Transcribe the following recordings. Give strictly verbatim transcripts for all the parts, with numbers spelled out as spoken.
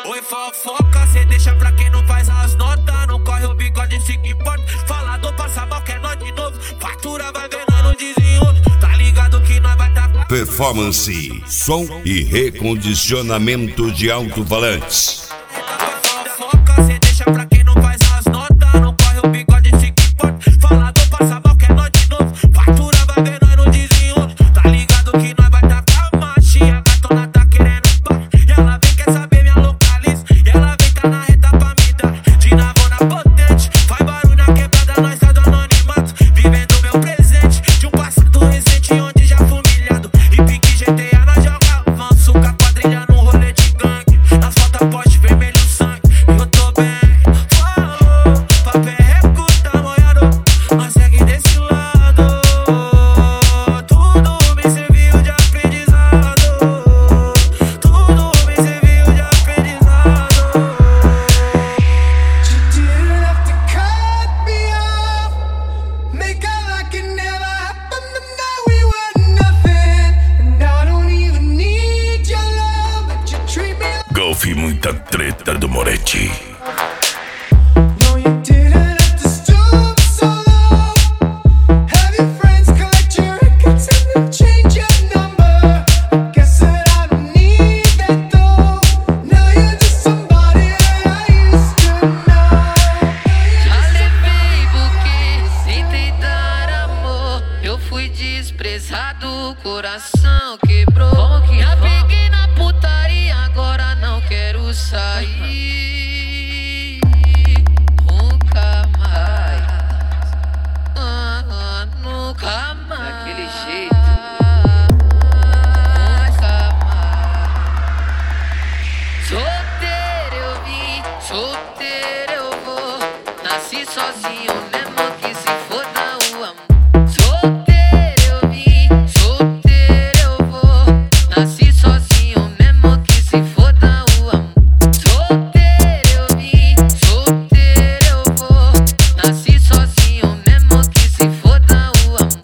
Oi fofoca, cê deixa pra quem não faz as notas. Não corre o bigode, se que importa. Falador passa mal, quer nós de novo. Fatura vai ver, nós não desenrola. Tá ligado que nós vai tá. Performance, som e recondicionamento de alto-falantes. Oi fofoca, cê deixa pra quem não faz as notas. Não corre o bigode, se que importa. Falador passa mal, quer nós de novo. Fatura vai ver, nós não desenrola. Tá ligado que nós vai tá com a marcha. A gatona tá querendo pá. E ela vem, quer saber minha localiza. E ela vem, tá na reta pra me dar. De navona potente, faz barulho na quebrada, nós tá do anonimato. Vivendo meu presente, de um passado recente onde já fui humilhado. E pique G T A nós joga avanço, com a quadrilha no rolê de gangue. Nas fotos poste vermelho sangue, eu tô bem. Falou, papel recuta moiado, nós segue desse lado. Tudo me serviu de aprendizado. Tudo me serviu de aprendizado. You didn't have to cut me off, make out like it never happened. But now we were nothing, and I don't even need your love, but you treat me like. Golf e muita treta do Moretti. No, you didn't have to stoop so low. Have your friends collect your records and then change your number. I guess that I don't need that though. Now you're just somebody that I used to know. Já levei buquê sem tentar amor. Eu fui desprezado, o coração quebrou. Já peguei na putaria, agora não quero sair. Nunca mais. Ah, ah, nunca mais. Daquele jeito. Nunca mais. Solteiro eu vim, solteiro eu vou. Nasci sozinho, mesmo que se foda o amor. Solteiro eu vim, solteiro eu vou. Nasci sozinho, mesmo que se foda o amor. Solteiro eu vim, solteiro eu vou. Nasci sozinho, mesmo que se foda o amor.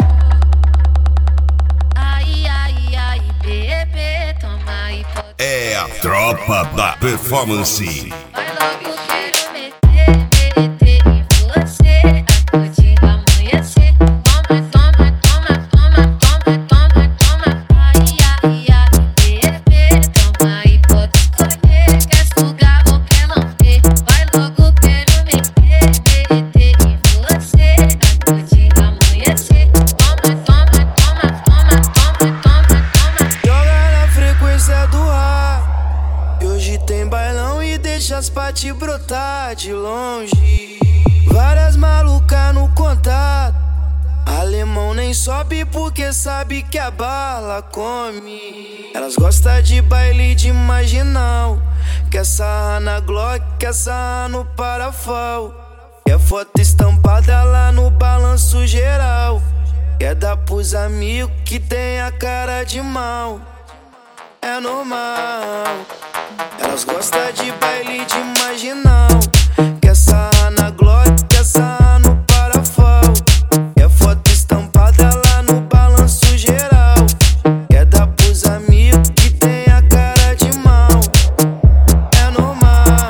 Ai, ai, ai, bebê, toma aí, pode. É a tropa da performance. Vai logo, quero meter, meter em você. Acorde amanhecer. Toma, toma, toma, toma, toma, toma, toma. Ai, ai, ai, bebê, toma e pode escolher. Quer sugar ou quer lamber? Vai logo, quero meter, meter em você. Acorde amanhecer. Toma, toma, toma, toma, toma, toma, toma. Joga na frequência do ar. E hoje tem bailão e deixa as paty brotar de longe. Várias malucas no contato. Alemão nem sobe porque sabe que a bala come. Elas gostam de baile de marginal. Quer sarrar na Glock, quer sarrar no parafal. Quer foto estampada lá no balanço geral. Quer dar pros amigos que tem a cara de mal. É normal. Elas gostam de baile de marginal. Quer sarrar na Glock, quer sarrar no parafal. Quer foto estampada lá no balanço geral. Quer dar pros amigos que tem a cara de mal. É normal.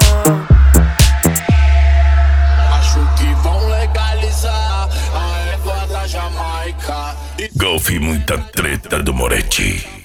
Acho que vão legalizar a égua da Jamaica. Golf e muita treta do Moretti.